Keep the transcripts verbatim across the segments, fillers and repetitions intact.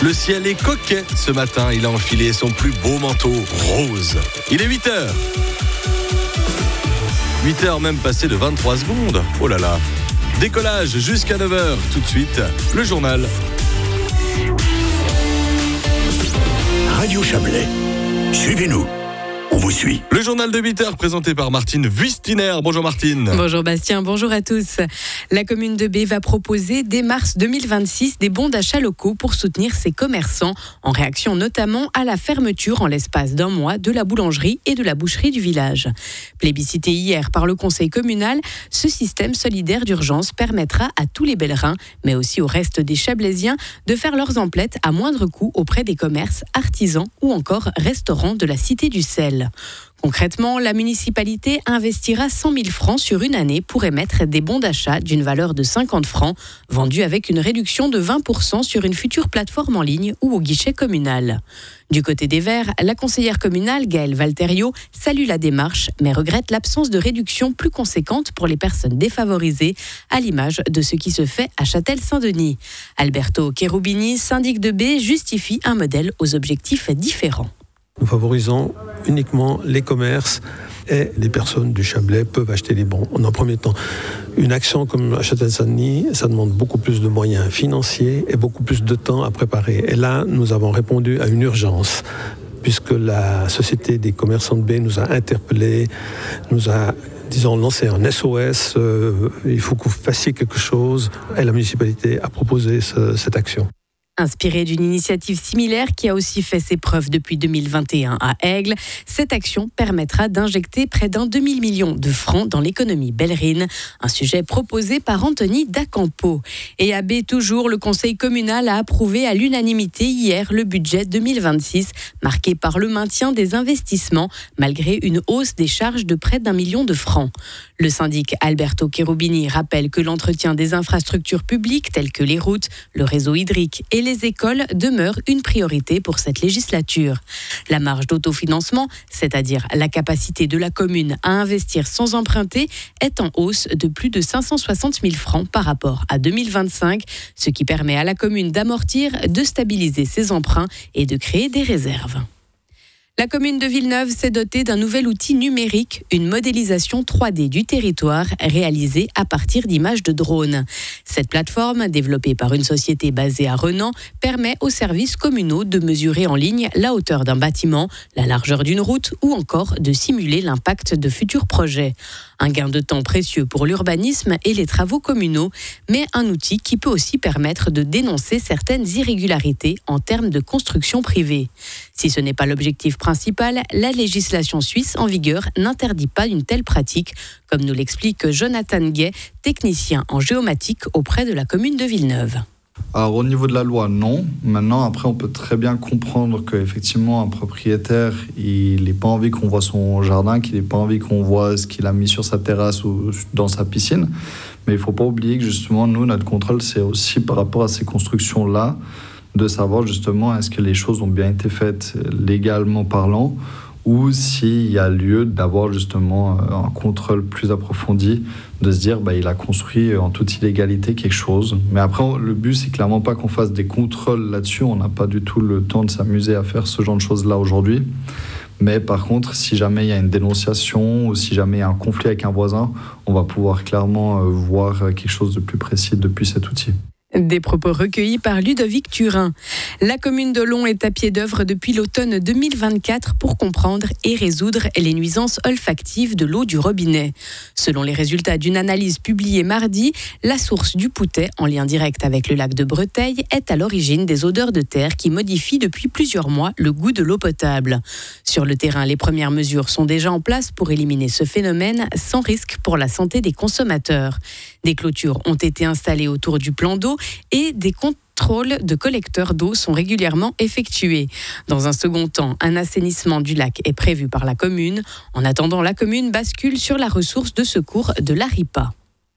Le ciel est coquet ce matin. Il a enfilé son plus beau manteau rose. Il est huit heures. huit heures même passé de vingt-trois secondes. Oh là là. Décollage jusqu'à neuf heures. Tout de suite, le journal. Radio Chablais. Suivez-nous. On vous suit. Le journal de huit heures présenté par Martine Wüstiner. Bonjour Martine. Bonjour Bastien, bonjour à tous. La commune de B va proposer dès mars deux mille vingt-six des bons d'achat locaux pour soutenir ses commerçants, en réaction notamment à la fermeture en l'espace d'un mois de la boulangerie et de la boucherie du village. Plébiscité hier par le conseil communal, ce système solidaire d'urgence permettra à tous les Bellerins, mais aussi au reste des Chablaisiens, de faire leurs emplettes à moindre coût auprès des commerces, artisans ou encore restaurants de la Cité du Sel. Concrètement, la municipalité investira cent mille francs sur une année pour émettre des bons d'achat d'une valeur de cinquante francs, vendus avec une réduction de vingt pour cent sur une future plateforme en ligne ou au guichet communal. Du côté des Verts, la conseillère communale Gaëlle Valterio salue la démarche, mais regrette l'absence de réduction plus conséquente pour les personnes défavorisées, à l'image de ce qui se fait à Châtel-Saint-Denis. Alberto Cherubini, syndic de B, justifie un modèle aux objectifs différents. Nous favorisons uniquement les commerces et les personnes du Chablais peuvent acheter les bons. En premier temps, une action comme à Châtel-Saint-Denis, ça demande beaucoup plus de moyens financiers et beaucoup plus de temps à préparer. Et là, nous avons répondu à une urgence, puisque la Société des commerçants de B nous a interpellés, nous a, disons, lancé un S O S, euh, il faut que vous fassiez quelque chose, et la municipalité a proposé ce, cette action. Inspirée d'une initiative similaire qui a aussi fait ses preuves depuis deux mille vingt et un à Aigle, cette action permettra d'injecter près d'un demi-million de francs dans l'économie bellerine, un sujet proposé par Anthony Dacampo. Et à B toujours, le conseil communal a approuvé à l'unanimité hier le budget deux mille vingt-six, marqué par le maintien des investissements, malgré une hausse des charges de près d'un million de francs. Le syndic Alberto Cherubini rappelle que l'entretien des infrastructures publiques telles que les routes, le réseau hydrique et les écoles demeure une priorité pour cette législature. La marge d'autofinancement, c'est-à-dire la capacité de la commune à investir sans emprunter, est en hausse de plus de cinq cent soixante mille francs par rapport à deux mille vingt-cinq, ce qui permet à la commune d'amortir, de stabiliser ses emprunts et de créer des réserves. La commune de Villeneuve s'est dotée d'un nouvel outil numérique, une modélisation trois D du territoire réalisée à partir d'images de drones. Cette plateforme, développée par une société basée à Renan, permet aux services communaux de mesurer en ligne la hauteur d'un bâtiment, la largeur d'une route ou encore de simuler l'impact de futurs projets. Un gain de temps précieux pour l'urbanisme et les travaux communaux, mais un outil qui peut aussi permettre de dénoncer certaines irrégularités en termes de construction privée. Si ce n'est pas l'objectif principal, la législation suisse en vigueur n'interdit pas une telle pratique, comme nous l'explique Jonathan Gay, technicien en géomatique auprès de la commune de Villeneuve. Alors au niveau de la loi, non. Maintenant, après, on peut très bien comprendre qu'effectivement, un propriétaire, il n'a pas envie qu'on voit son jardin, qu'il n'a pas envie qu'on voit ce qu'il a mis sur sa terrasse ou dans sa piscine. Mais il ne faut pas oublier que justement, nous, notre contrôle, c'est aussi par rapport à ces constructions-là, de savoir justement est-ce que les choses ont bien été faites légalement parlant, ou s'il y a lieu d'avoir justement un contrôle plus approfondi, de se dire bah, il a construit en toute illégalité quelque chose. Mais après, le but, c'est clairement pas qu'on fasse des contrôles là-dessus. On n'a pas du tout le temps de s'amuser à faire ce genre de choses-là aujourd'hui. Mais par contre, si jamais il y a une dénonciation ou si jamais il y a un conflit avec un voisin, on va pouvoir clairement voir quelque chose de plus précis depuis cet outil. Des propos recueillis par Ludovic Turin. La commune de Long est à pied d'œuvre depuis l'automne deux mille vingt-quatre pour comprendre et résoudre les nuisances olfactives de l'eau du robinet. Selon les résultats d'une analyse publiée mardi, la source du Poutet, en lien direct avec le lac de Breteil, est à l'origine des odeurs de terre qui modifient depuis plusieurs mois le goût de l'eau potable. Sur le terrain, les premières mesures sont déjà en place pour éliminer ce phénomène sans risque pour la santé des consommateurs. Des clôtures ont été installées autour du plan d'eau et des contrôles de collecteurs d'eau sont régulièrement effectués. Dans un second temps, un assainissement du lac est prévu par la commune. En attendant, la commune bascule sur la ressource de secours de l'Aripa.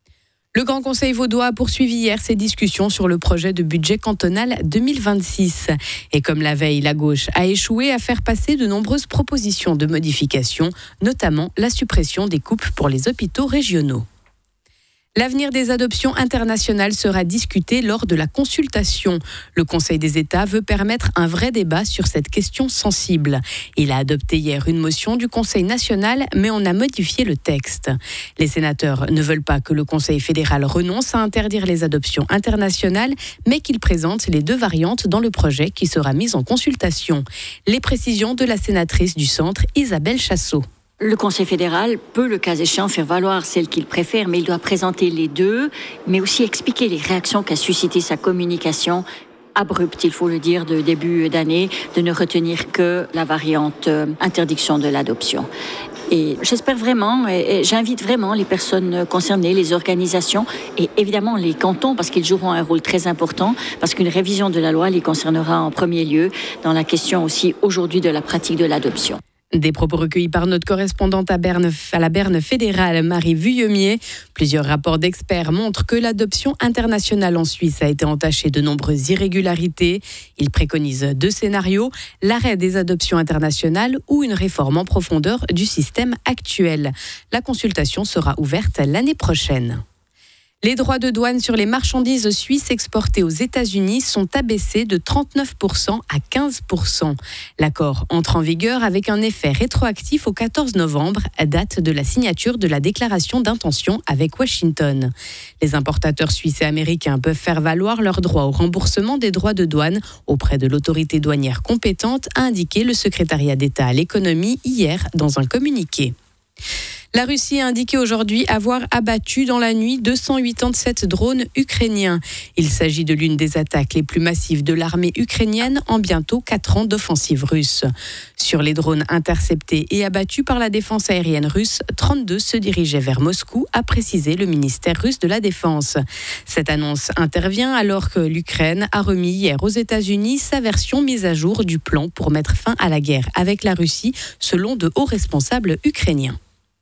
Le Grand Conseil vaudois a poursuivi hier ses discussions sur le projet de budget cantonal deux mille vingt-six. Et comme la veille, la gauche a échoué à faire passer de nombreuses propositions de modification, notamment la suppression des coupes pour les hôpitaux régionaux. L'avenir des adoptions internationales sera discuté lors de la consultation. Le Conseil des États veut permettre un vrai débat sur cette question sensible. Il a adopté hier une motion du Conseil national, mais on a modifié le texte. Les sénateurs ne veulent pas que le Conseil fédéral renonce à interdire les adoptions internationales, mais qu'il présente les deux variantes dans le projet qui sera mis en consultation. Les précisions de la sénatrice du Centre, Isabelle Chassot. Le Conseil fédéral peut, le cas échéant, faire valoir celle qu'il préfère, mais il doit présenter les deux, mais aussi expliquer les réactions qu'a suscité sa communication abrupte, il faut le dire, de début d'année, de ne retenir que la variante euh, interdiction de l'adoption. Et j'espère vraiment, et j'invite vraiment les personnes concernées, les organisations et évidemment les cantons, parce qu'ils joueront un rôle très important, parce qu'une révision de la loi les concernera en premier lieu dans la question aussi aujourd'hui de la pratique de l'adoption. Des propos recueillis par notre correspondante à, Berne, à la Berne fédérale, Marie Vuillemier. Plusieurs rapports d'experts montrent que l'adoption internationale en Suisse a été entachée de nombreuses irrégularités. Ils préconisent deux scénarios, l'arrêt des adoptions internationales ou une réforme en profondeur du système actuel. La consultation sera ouverte l'année prochaine. Les droits de douane sur les marchandises suisses exportées aux États-Unis sont abaissés de trente-neuf pour cent à quinze pour cent. L'accord entre en vigueur avec un effet rétroactif au quatorze novembre, date de la signature de la déclaration d'intention avec Washington. Les importateurs suisses et américains peuvent faire valoir leur droit au remboursement des droits de douane auprès de l'autorité douanière compétente, a indiqué le secrétariat d'État à l'économie hier dans un communiqué. La Russie a indiqué aujourd'hui avoir abattu dans la nuit deux cent quatre-vingt-dix-sept drones ukrainiens. Il s'agit de l'une des attaques les plus massives de l'armée ukrainienne en bientôt quatre ans d'offensive russe. Sur les drones interceptés et abattus par la défense aérienne russe, trente-deux se dirigeaient vers Moscou, a précisé le ministère russe de la Défense. Cette annonce intervient alors que l'Ukraine a remis hier aux États-Unis sa version mise à jour du plan pour mettre fin à la guerre avec la Russie, selon de hauts responsables ukrainiens.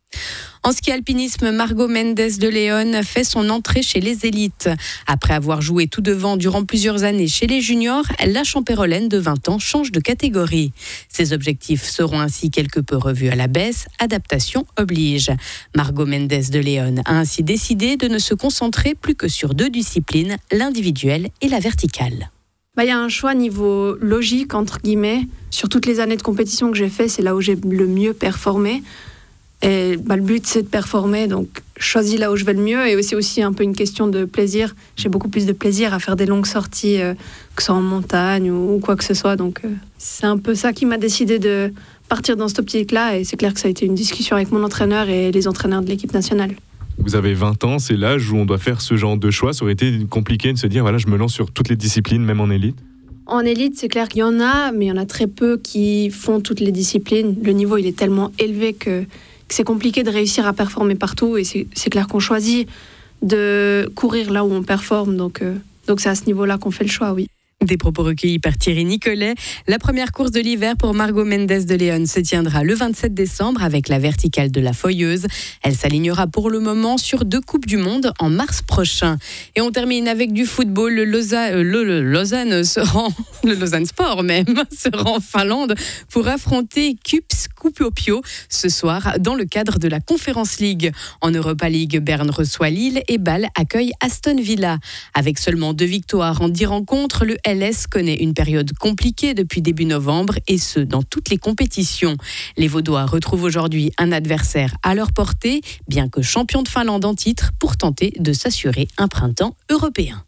En ski alpinisme, Margot Mendes de León fait son entrée chez les élites. Après avoir joué tout devant durant plusieurs années chez les juniors, la champérolaine de vingt ans change de catégorie. Ses objectifs seront ainsi quelque peu revus à la baisse, adaptation oblige. Margot Mendes de León a ainsi décidé de ne se concentrer plus que sur deux disciplines, l'individuel et la verticale. Bah, y a un choix niveau logique, entre guillemets. Sur toutes les années de compétition que j'ai fait, c'est là où j'ai le mieux performé. Et bah, le but, c'est de performer, donc je choisis là où je vais le mieux. Et aussi, aussi un peu une question de plaisir. J'ai beaucoup plus de plaisir à faire des longues sorties, euh, que ce soit en montagne ou, ou quoi que ce soit. Donc euh, c'est un peu ça qui m'a décidé de partir dans cette optique-là. Et c'est clair que ça a été une discussion avec mon entraîneur et les entraîneurs de l'équipe nationale. Vous avez vingt ans, c'est l'âge où on doit faire ce genre de choix. Ça aurait été compliqué de se dire, voilà, je me lance sur toutes les disciplines, même en élite. En élite, c'est clair qu'il y en a, mais il y en a très peu qui font toutes les disciplines. Le niveau, il est tellement élevé que... que c'est compliqué de réussir à performer partout et c'est, c'est clair qu'on choisit de courir là où on performe, donc, euh, donc c'est à ce niveau-là qu'on fait le choix, oui. Des propos recueillis par Thierry Nicolet. La première course de l'hiver pour Margot Mendes de León se tiendra le vingt-sept décembre avec la verticale de la Foyeuse. Elle s'alignera pour le moment sur deux Coupes du Monde en mars prochain. Et on termine avec du football. Le, Lausa, euh, le, le Lausanne se rend, le Lausanne Sport même, se rend en Finlande pour affronter Kups Kuopio ce soir dans le cadre de la Conference League. En Europa League, Berne reçoit Lille et Bâle accueille Aston Villa. Avec seulement deux victoires en dix rencontres, le L S connaît une période compliquée depuis début novembre et ce, dans toutes les compétitions. Les Vaudois retrouvent aujourd'hui un adversaire à leur portée, bien que champion de Finlande en titre, pour tenter de s'assurer un printemps européen.